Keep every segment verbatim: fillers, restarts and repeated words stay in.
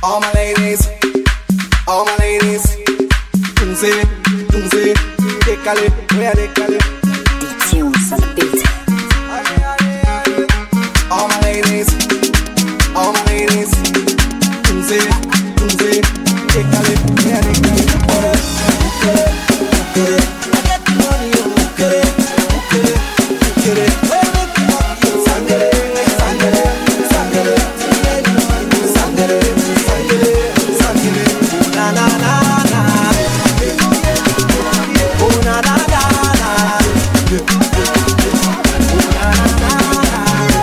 All my ladies, all my ladies. Tunze, tunze, décalé, where décalé. D-Tunes on the beat. All my ladies, all my ladies. Tunze, tunze, décalé, where décalé. I get the money, oh, get it, get it, get it. Sangre, sangre, sangre, sangre, sangre, sangre. Na na na na. Oh na na na na. Oh na na na na.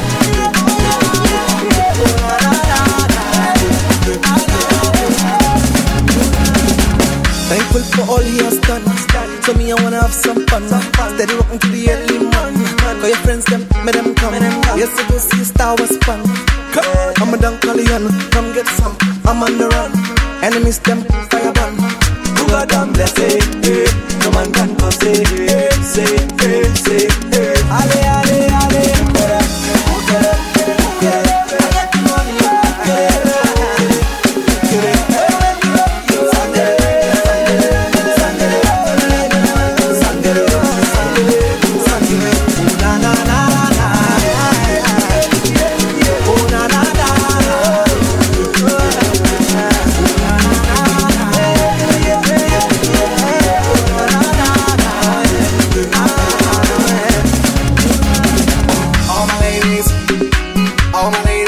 Oh na na na na. Thankful for all he has done. So me, I wanna have some fun. Steady walking to the early morning. Call your friends, them, make them come. Yes, I go see a star was fun. I'm a Dunkalian, come get some. I'm on the run. Enemies, them, fire burn. Who got them, let's say, hey. No man can go say, hey, say, hey, say, hey. Ale, ale, ale. Get it, get it, get it. I get the money, get it, get it. All my ladies,